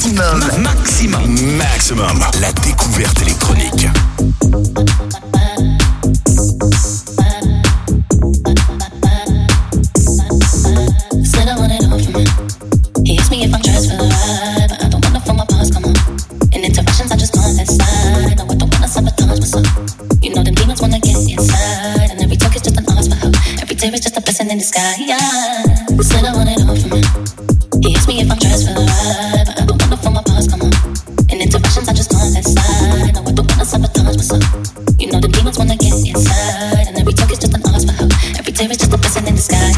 Maximum, la découverte électronique. Said I want it all from him. He asked me if I'm dressed for the ride, but I don't wanna feel my pause come on. In interactions, I just go on that side. No, I don't wanna sabotage myself. You know them demons wanna get inside, and every talk is just an ask for help. Every tear is just a blessing in disguise. Said I want it all from him. He asked me if I'm dressed for the ride, but I don't wanna feel my pause come on. In interactions, I just go on that side. No, I don't wanna sabotage myself. You know the demons wanna get inside, and every talk is just an ask for help. Every tear is just a blessing in disguise.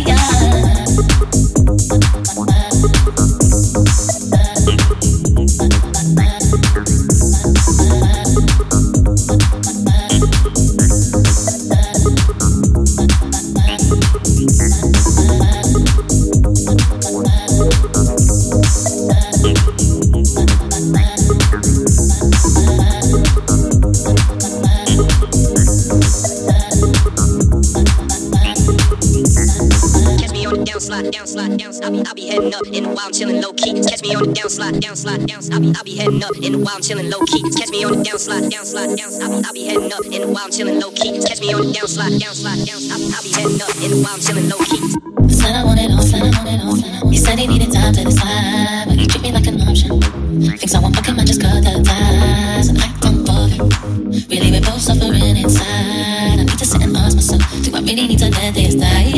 I'll be heading up in the wild, chillin' low key. Catch me on the downslide. I'll be heading up in the wild, chillin' low key. Catch me on the downslide. I'll be heading up in the wild, chillin' low key. Catch me on the downslide. I'll be heading up in the wild, chillin' low key. Said I want it all. He said he needed time to decide, but he treat me like an option. Thinks I want fuck him, I just cut the ties and act on both. Really, we're both suffering inside. I need to sit and ask myself, do I really need to let this die?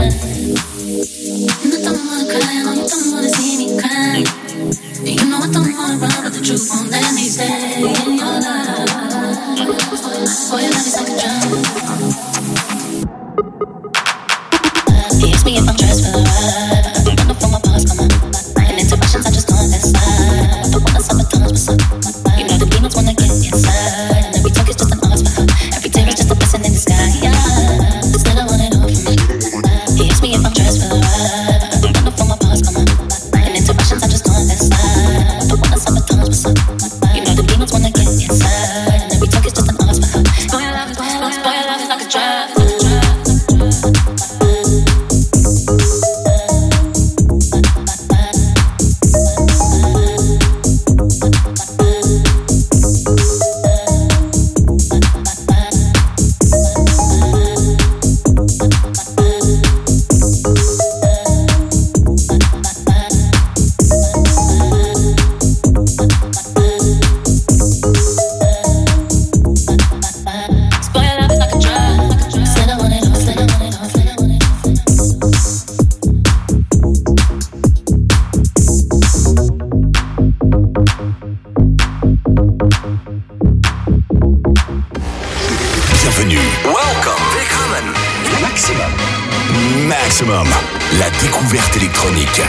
And I don't wanna cry, I know you don't wanna see me cry. And you know I don't wanna run, but the truth won't let me stay in your life. Boy, your love is like a drum. He asked me if I'm dressed for the ride, but I don't wanna feel my pause come on. In interactions, I just go on that side. I don't wanna sabotage myself. You know the demons wanna get inside, and every talk is just an ask for help. Every tear is just a blessing in the sky. Said I want it all from me. He asked me if I'm dressed for the ride, but I don't wanna feel my pause come on. In interactions, I just go on that side. I don't wanna sabotage myself. You know the demons wanna get inside, and every talk is just an ask for help. Boy, your love is like a drug. Maximum, la découverte électronique.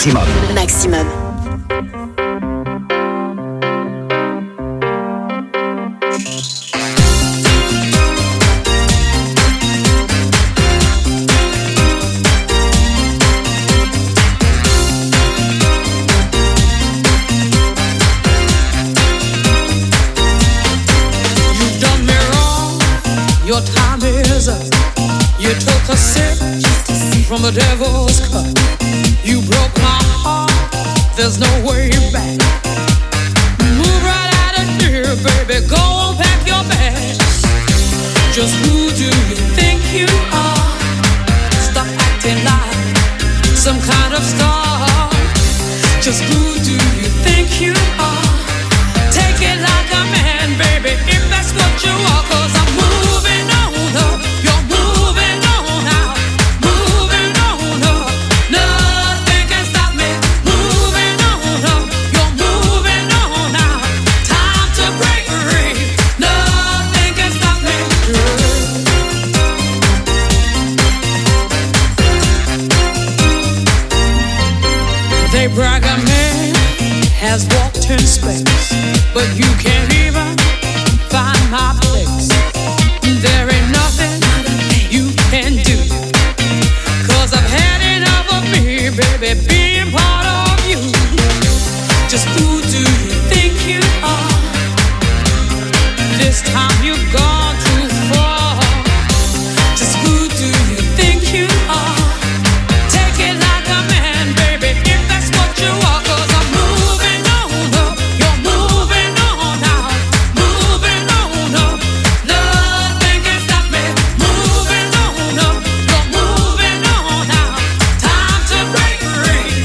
Maximum. Maximum. Your time is up. You took a sip from the devil's cup. You broke my heart. There's no way back. Move right out of here, baby. Go and pack your bags. Just who do you think you are? Stop acting like some kind of star. Just who do you think you are? Take it like a man, baby, if that's what you are. 'Cause I'm moving on up. You're moving on out. Moving on up. Nothing can stop me. Moving on up. You're moving on out. Time to break free. Nothing can stop me. They brag a man has walked in space, but you can't even find my place. There ain't nothing you can do, 'cause I've had enough of me, baby, being part of you. Just who do you think you are? This time you've gone too far. Just who do you think you are? Take it like a man, baby, if that's what you are. 'Cause I'm moving on up. You're moving on out. Moving on up. Nothing can stop me. Moving on up. You're moving on out. Time to break free.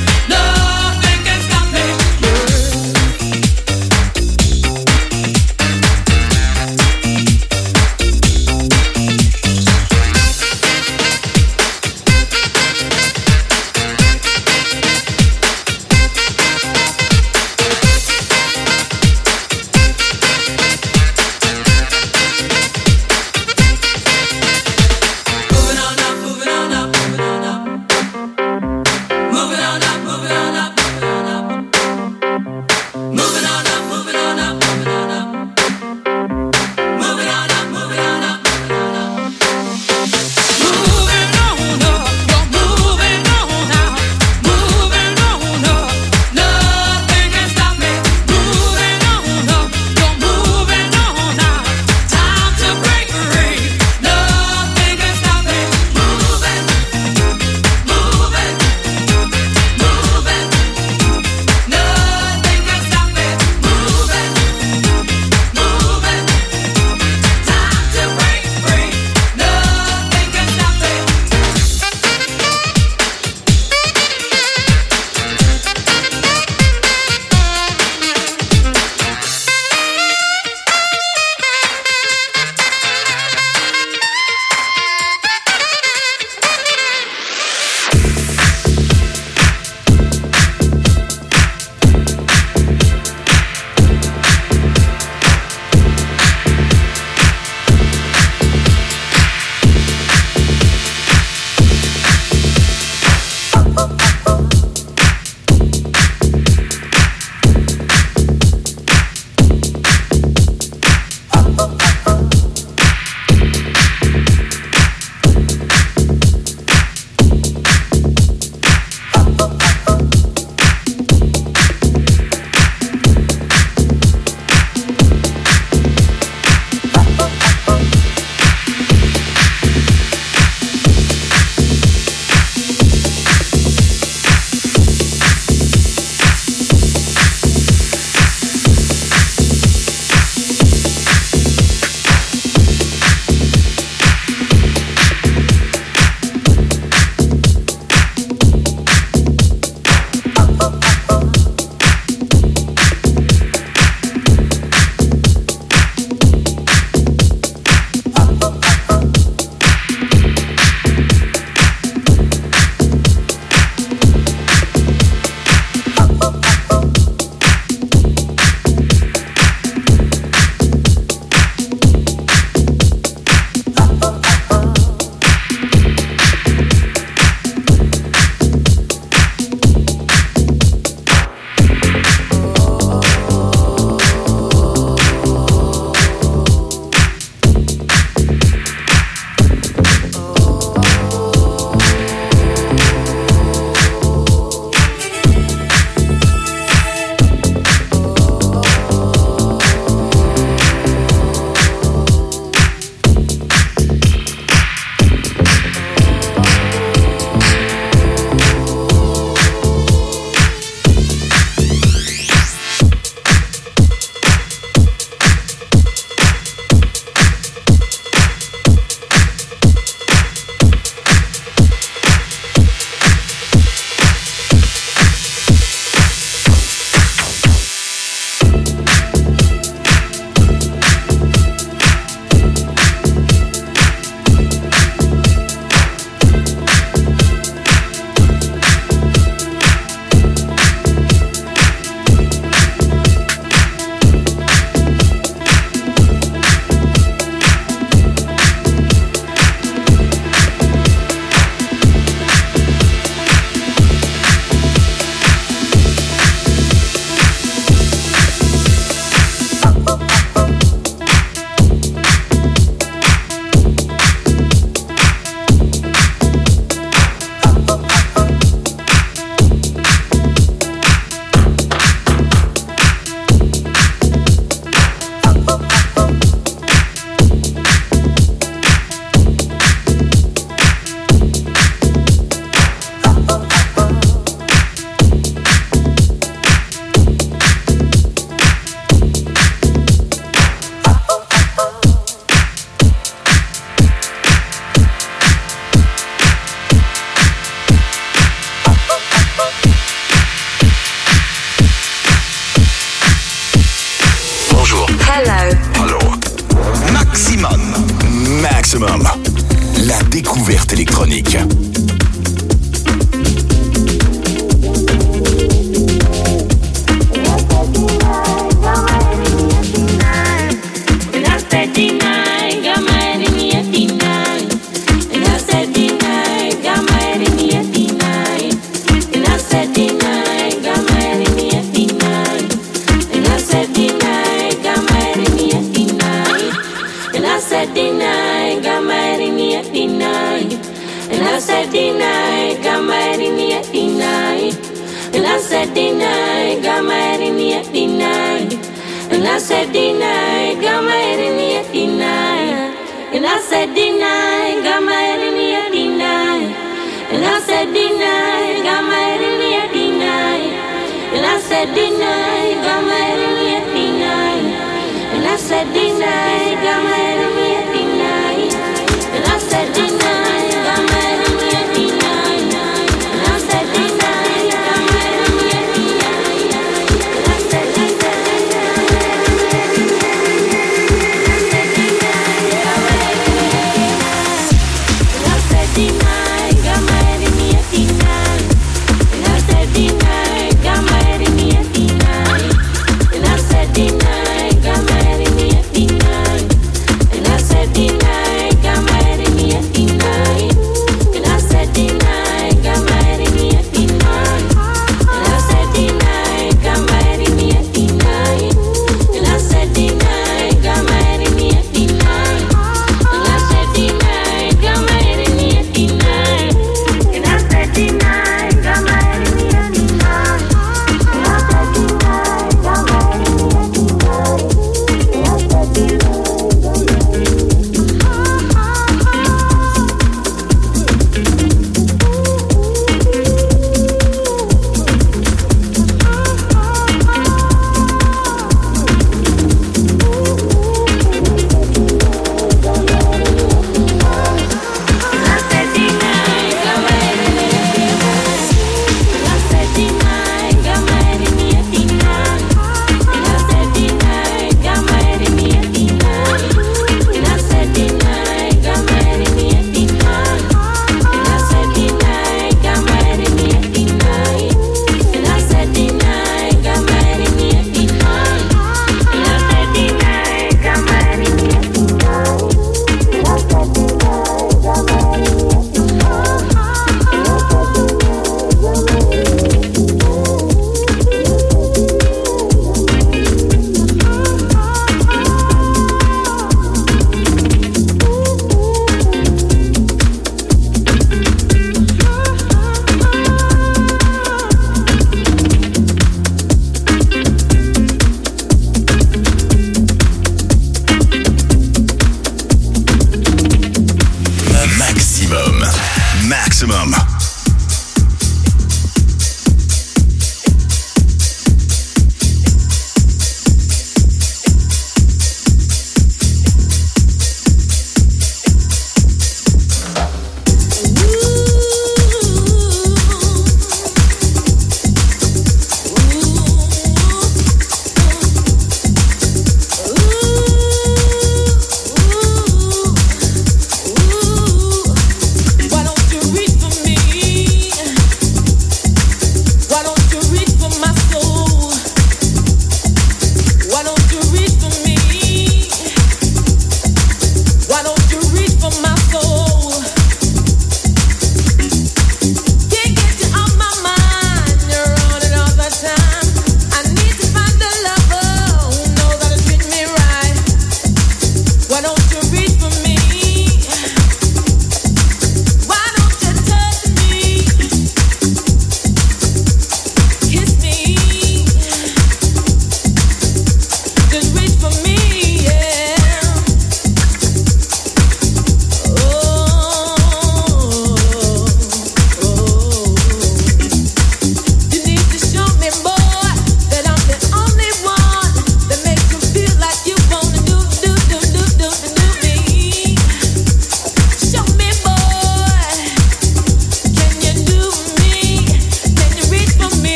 Maximum, la découverte électronique.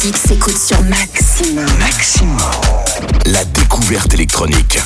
musique s'écoute sur Maximum. Maximum. La découverte électronique.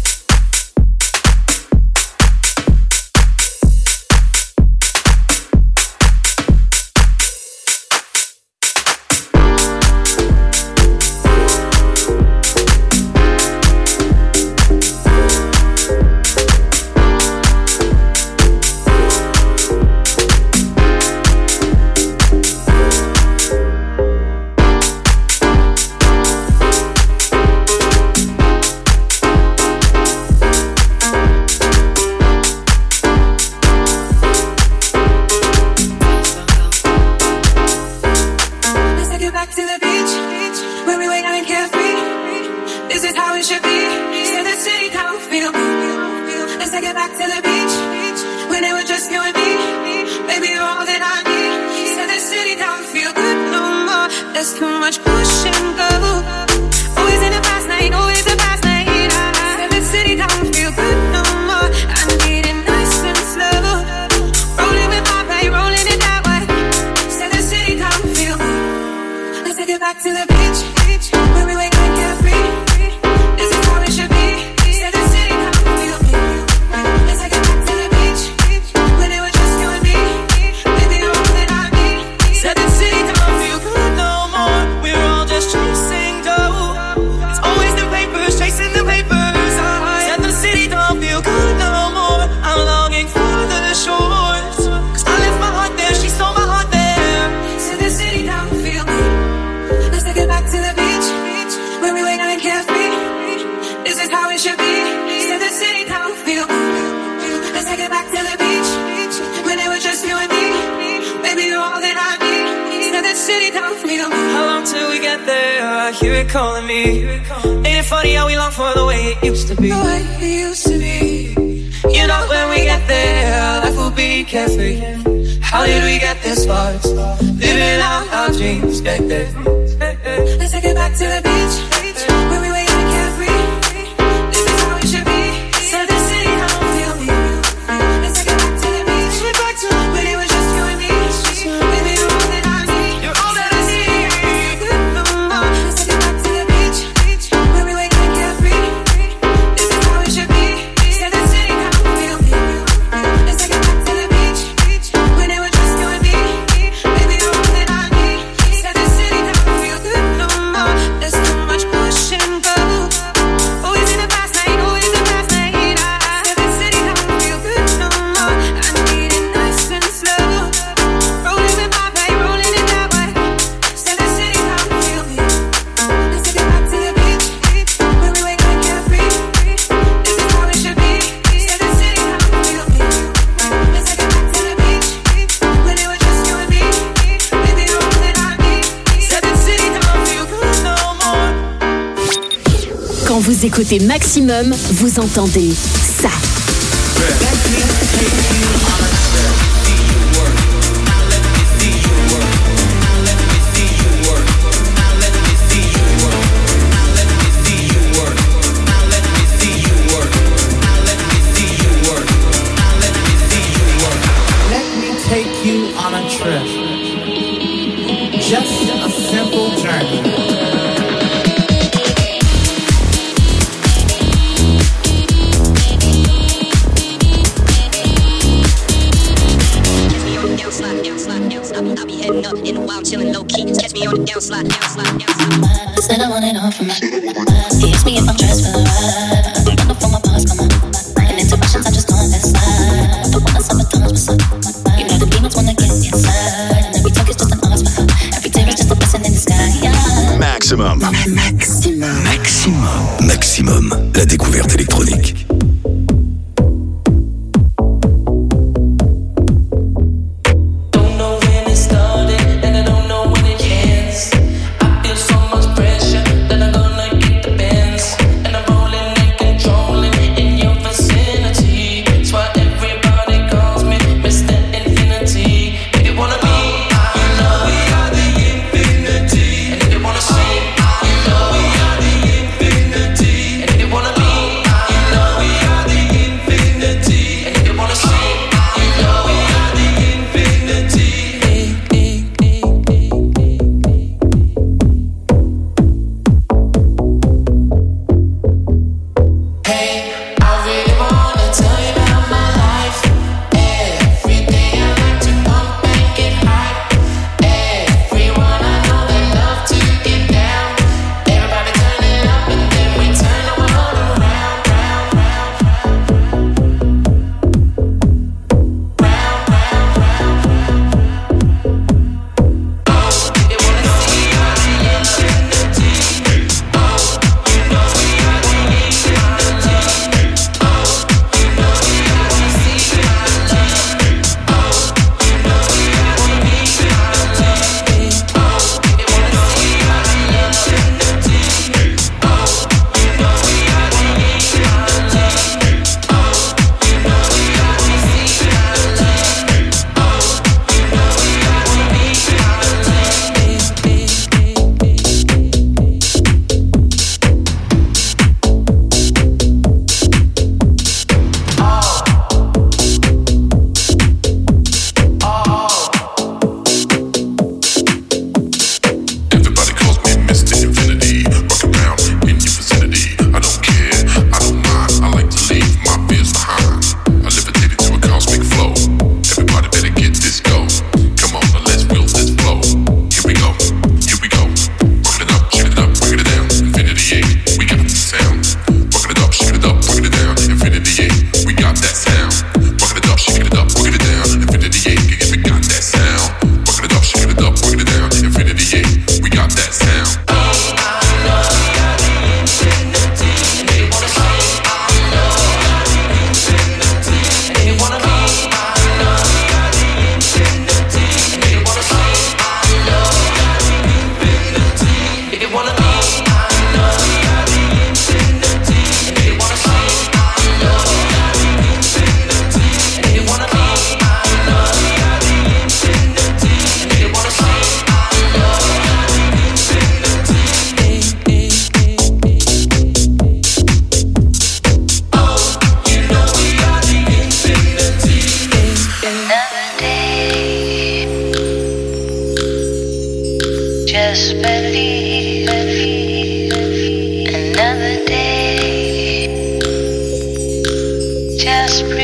Vous écoutez Maximum, vous entendez ça. Let me take you on a trip. Just a simple journey. In the wild, chillin' low key. Catch me on the down slide. Said I want it all from me. He asked me if I'm dressed for the ride. I don't know for my boss, come on. And interruptions, I just on that slide. I don't wanna sabotage myself. You know the demons wanna get inside. And every talk is just an odds for her. Every tear is just a blessing in the sky. Yeah. Maximum. Maximum. Maximum. Maximum. La découverte électronique. You know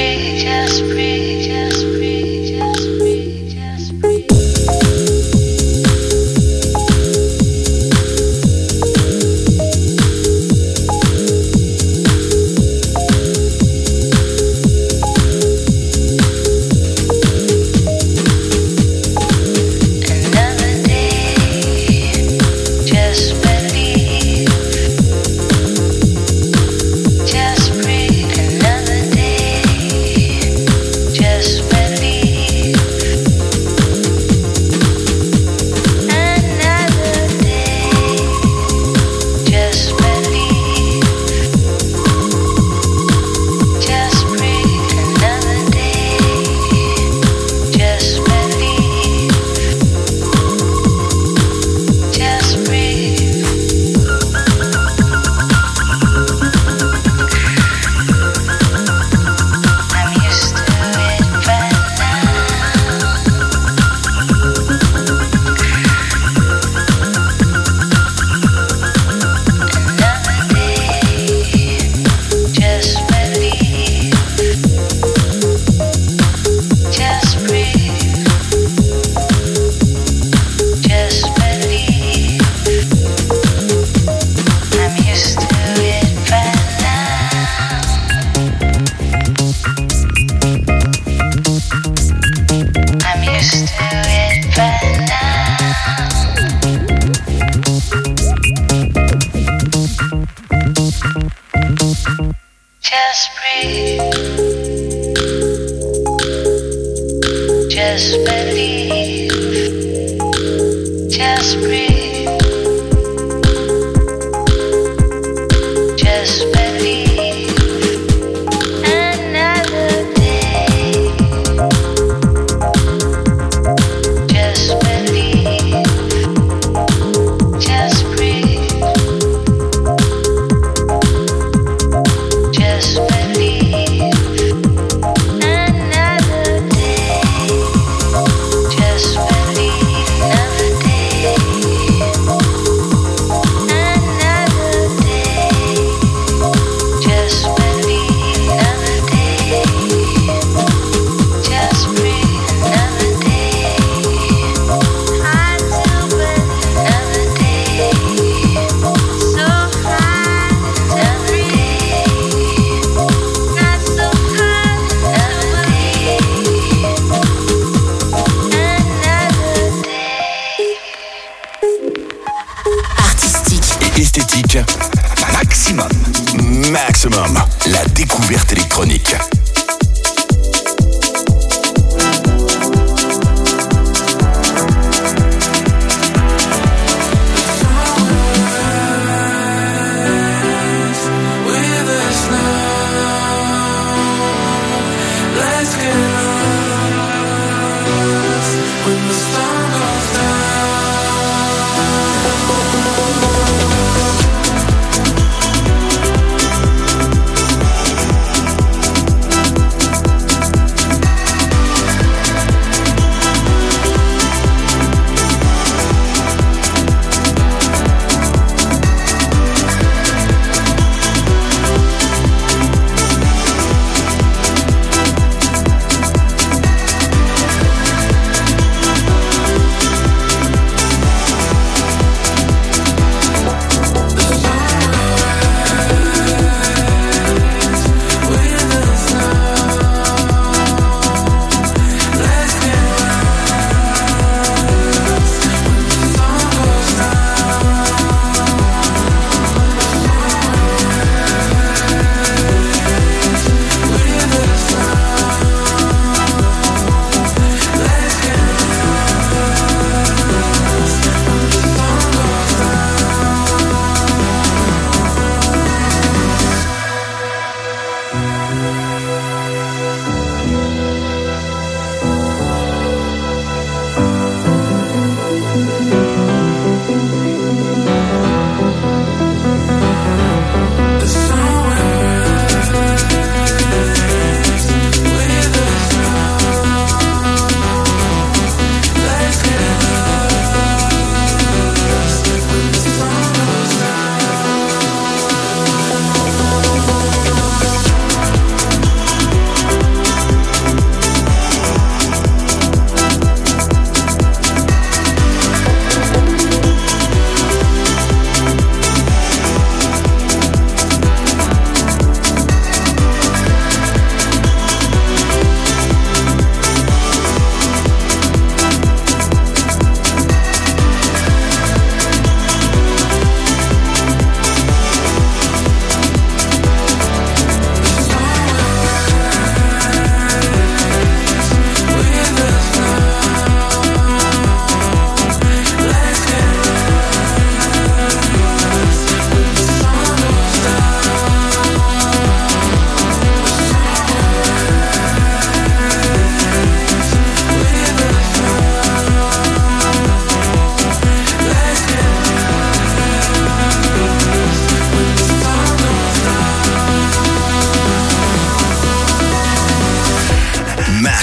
La découverte électronique.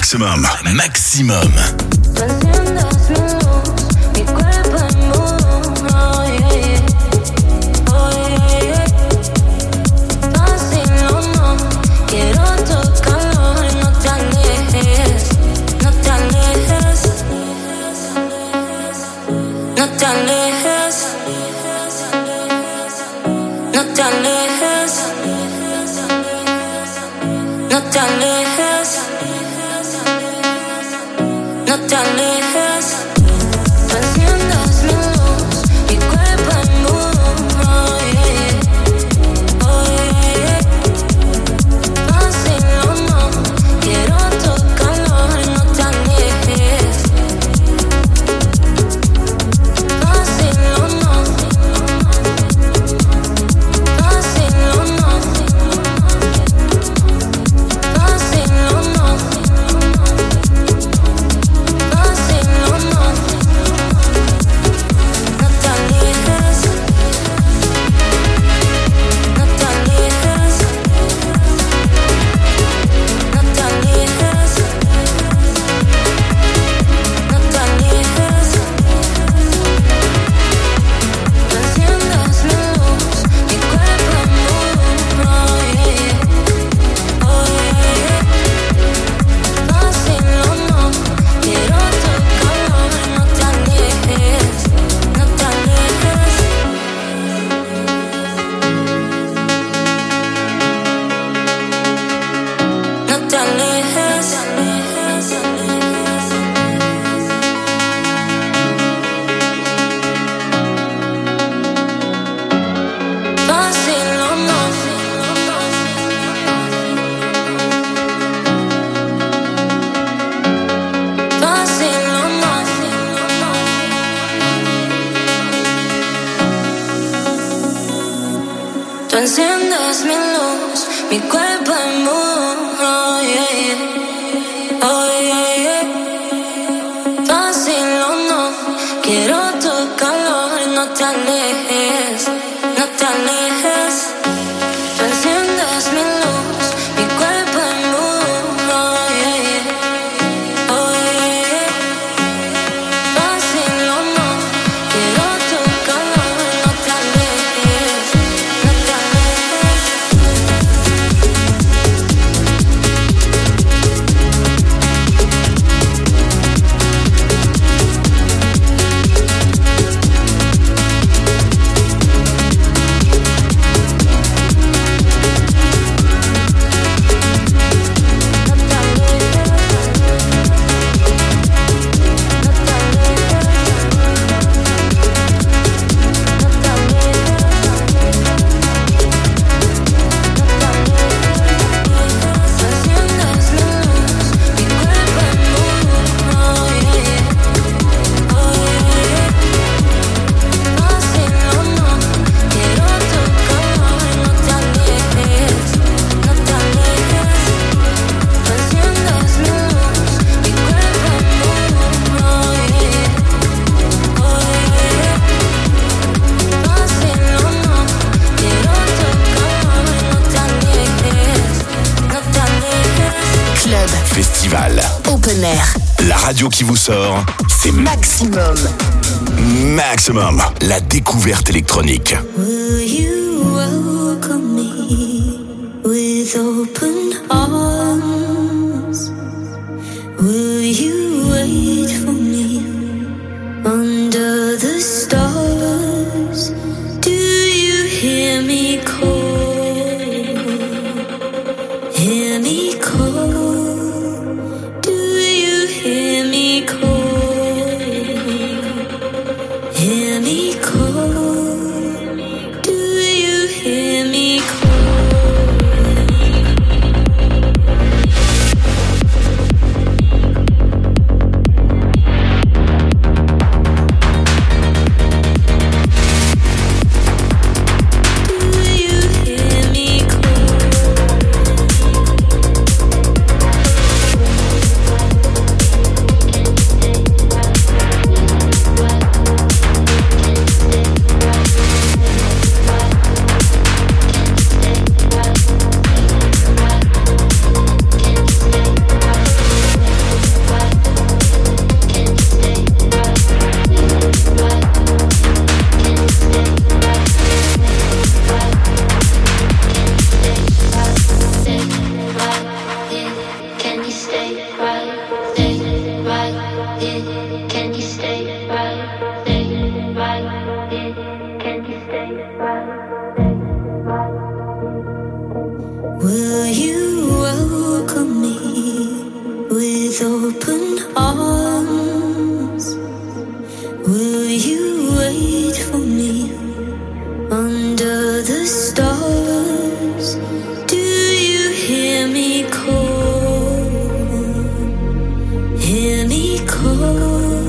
Maximum. enciendes mi luz, mi cuerpo en mood, oh yeah, yeah. Oh yeah, yeah. Fácil o no, quiero tu calor, no te alejes, no te alejes. Tú enciendes mi luz, mi cuerpo en mood, oh yeah, yeah. Oh yeah, yeah. Fácil o no, quiero tu calor, no te alejes, no te alejes. Club, Festival. open air, La radio qui vous sort, c'est maximum. Maximum. La découverte électronique. Will you welcome me with open arms? Will you wait for me under the stars? Do you hear me call? Hear me call? Do you hear me call? Hear me call? Do you hear me call? Will you welcome me with open arms? Will you wait for me under the stars? Do you hear me call? Hear me call?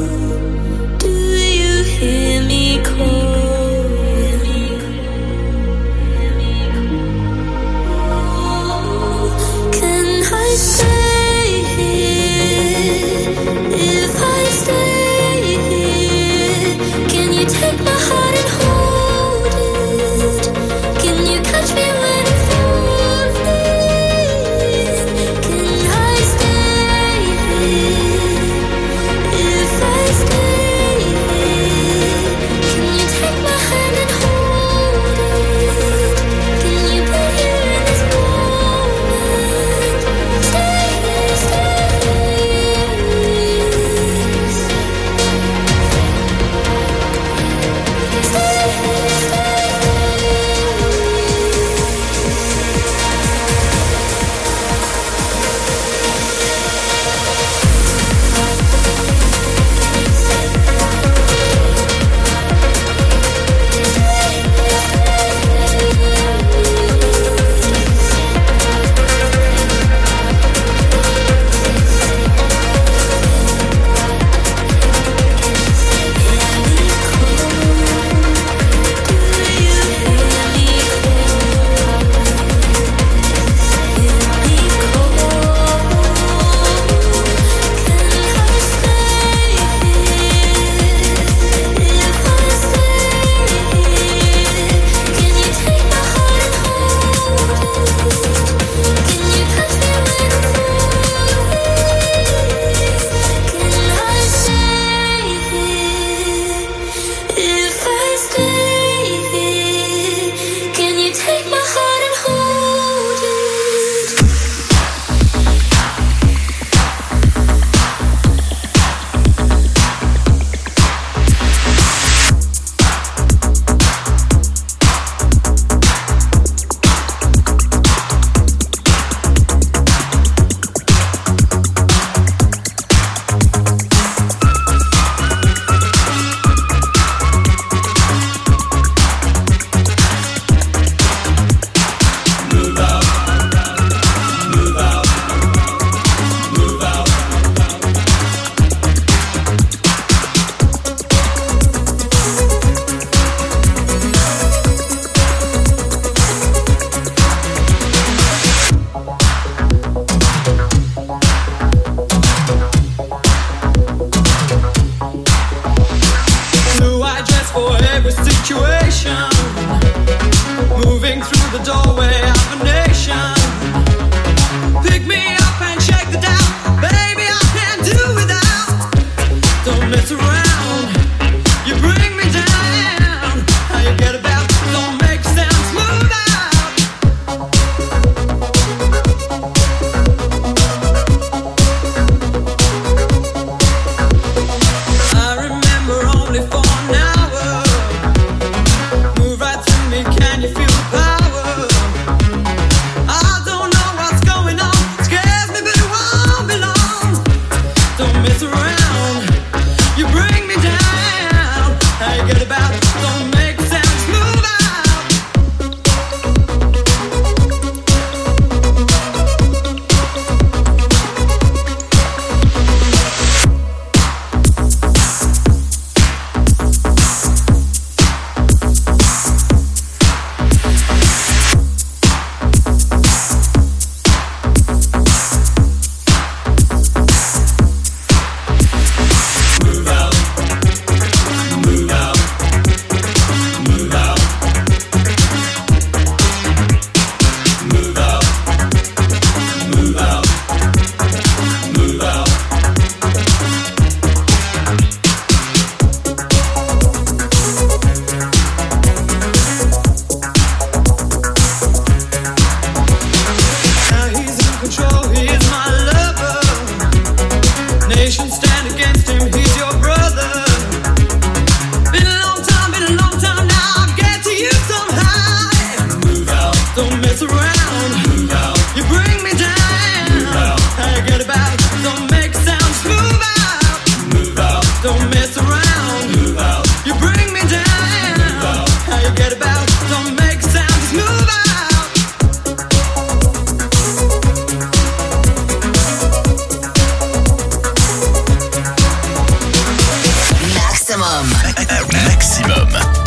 Maximum.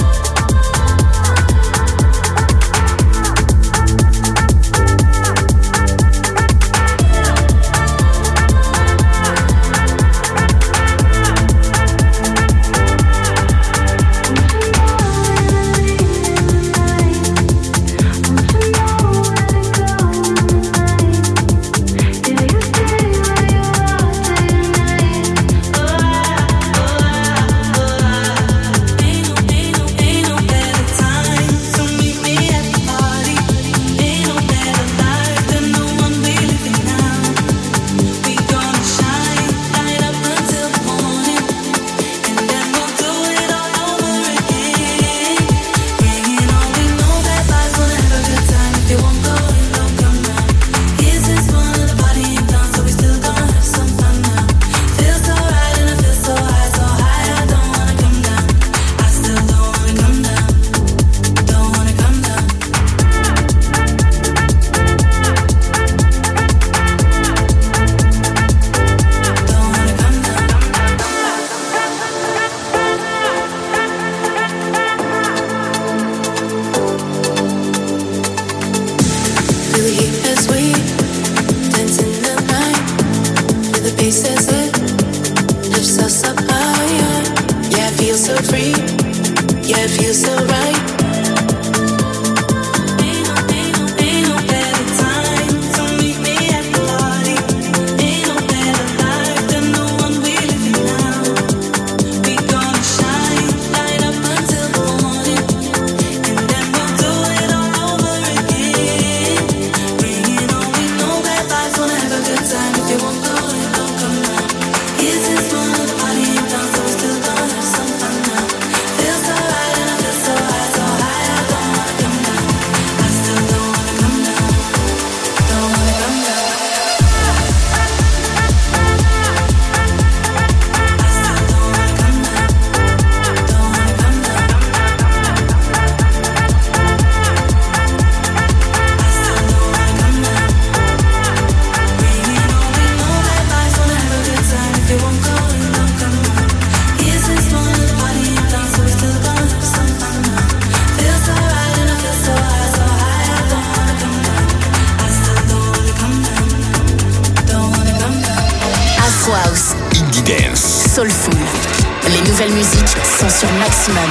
Soulful. Les nouvelles musiques sont sur Maximum.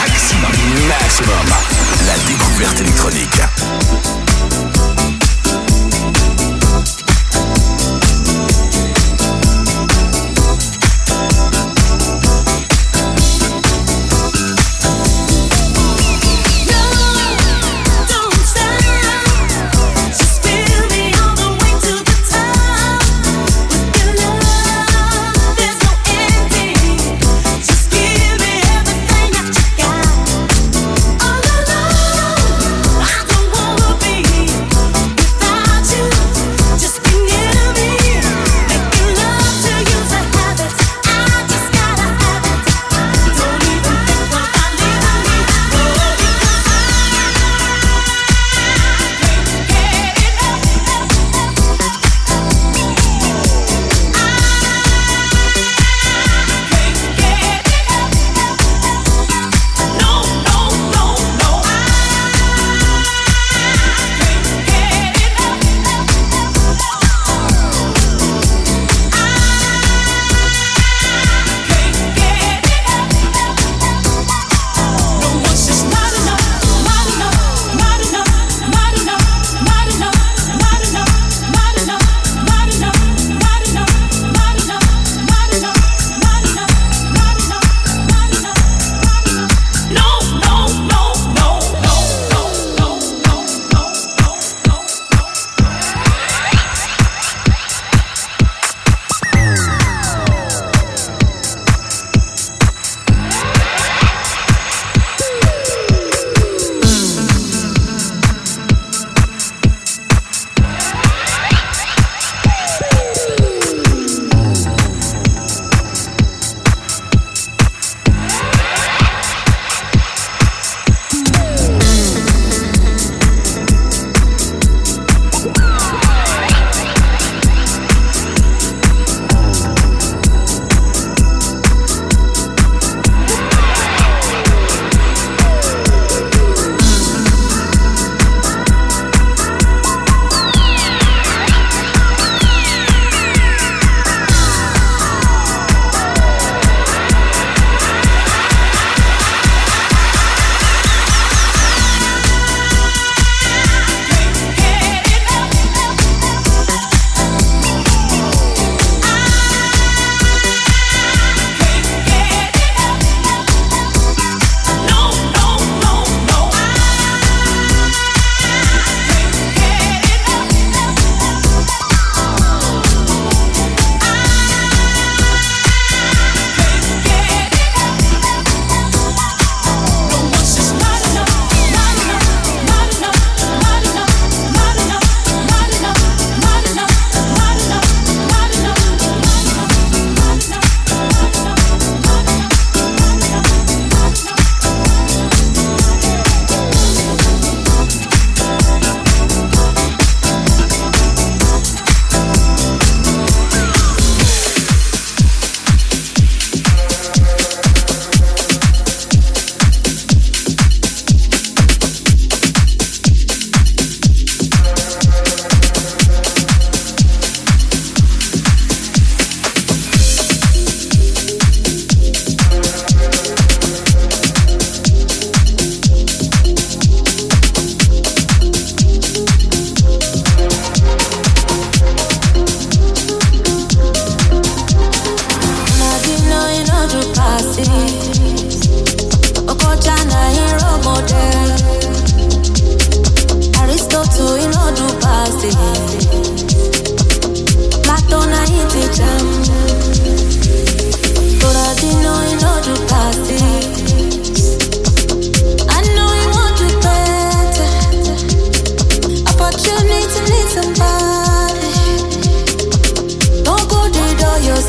Maximum. La découverte électronique. I don't wanna be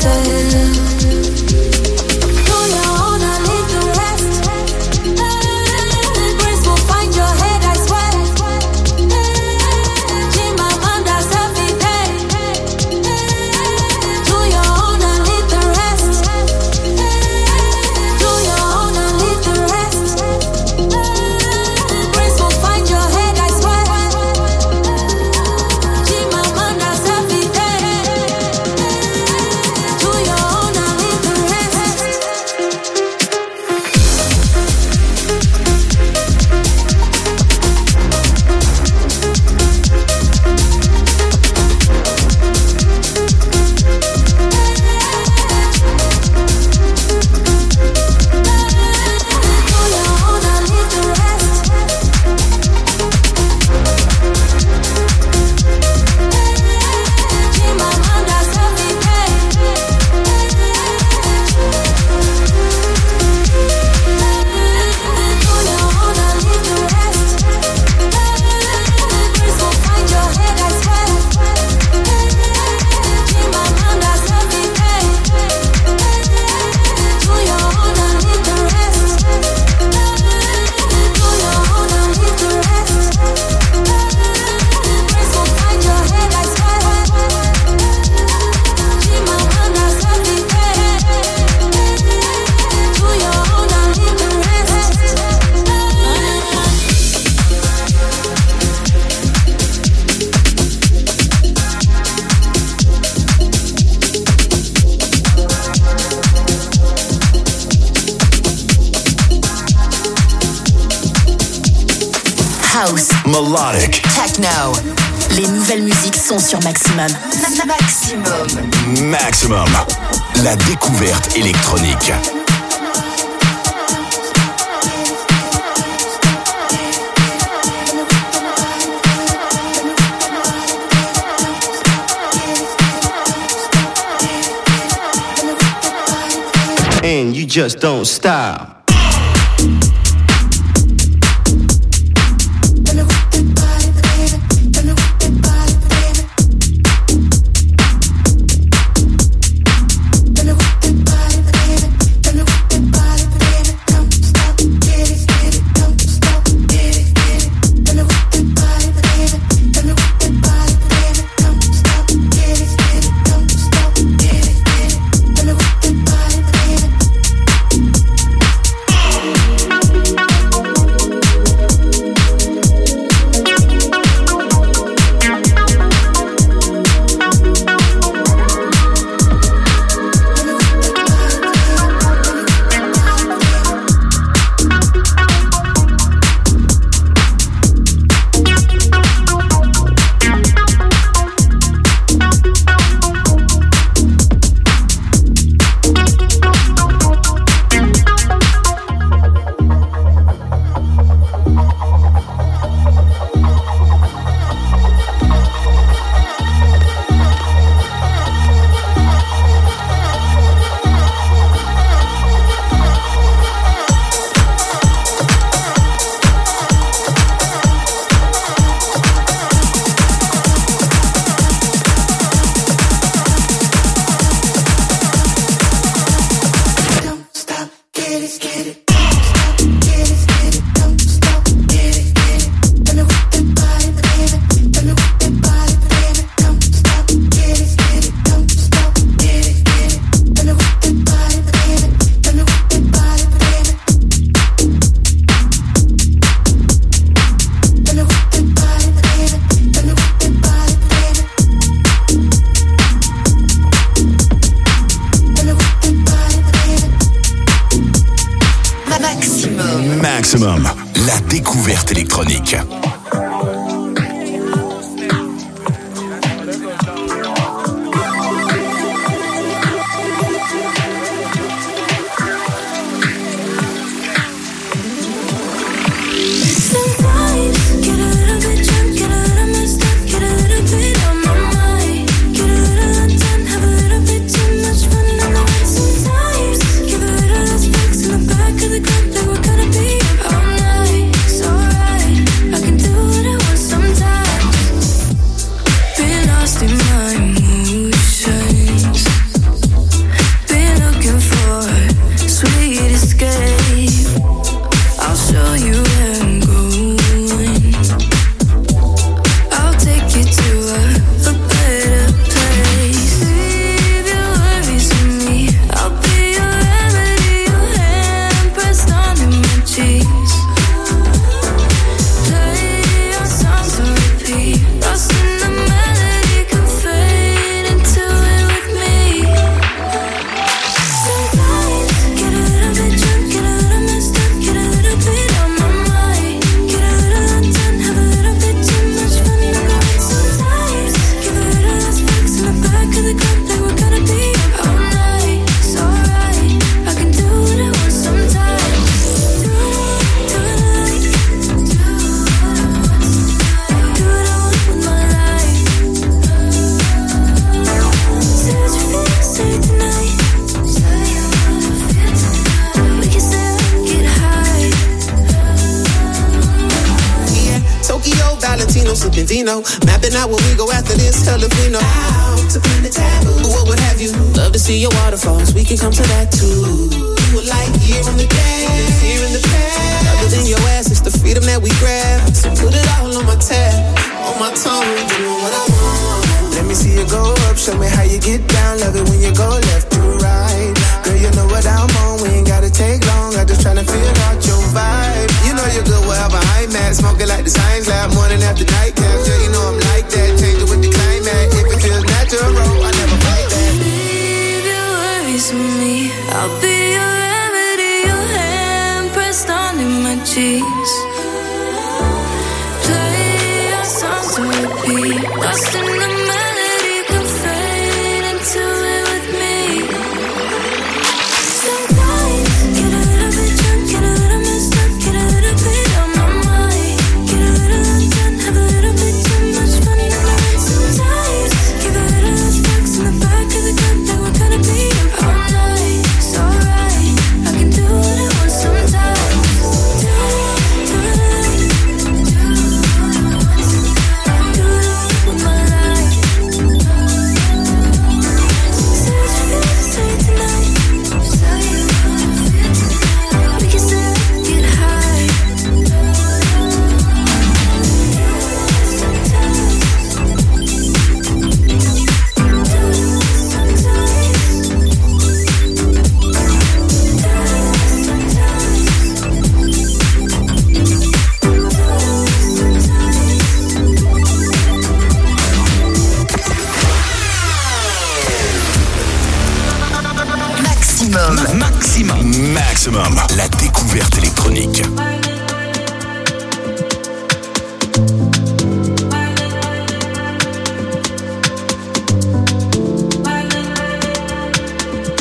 House, Melodic, Techno. Les nouvelles musiques sont sur Maximum. Maximum, la découverte électronique. And you just don't stop. Maximum, la découverte électronique. I can Pablo sipping vino. Mapping out where we go after this, hell if we know how to bring the taboo. What would have you? Love to see your waterfalls, we can come to that too. You were like here in the past, here in the past. Other than your ass, it's the freedom that we grab. So put it all on my tab, on my tongue, you know what I want. Let me see you go up, show me how you get down. Love it when you go left to right. Girl, you know what I'm on, we ain't gotta take long. I just tryna figure out your vibe. You know you're good wherever I'm at. Smoking like the science lab, morning after night cap. Yeah, you know I'm like that, change it with the climate. If it feels natural, I never fight that. Leave your worries with me, I'll be your remedy. Your hand pressed onto my cheeks. Play your songs to repeat, lost in the melody, can fade into it with me. Sometimes get a little bit drunk, get a little messed up, get a little bit on my mind, get a little undone, have a little bit too much fun in the night. Sometimes give a little less fucks in the back of the club that we're gonna be up all night. It's alright, I can do what I want sometimes. Do with my life. Say what you feel, say it tonight. We can still get high. Maximum, la découverte électronique.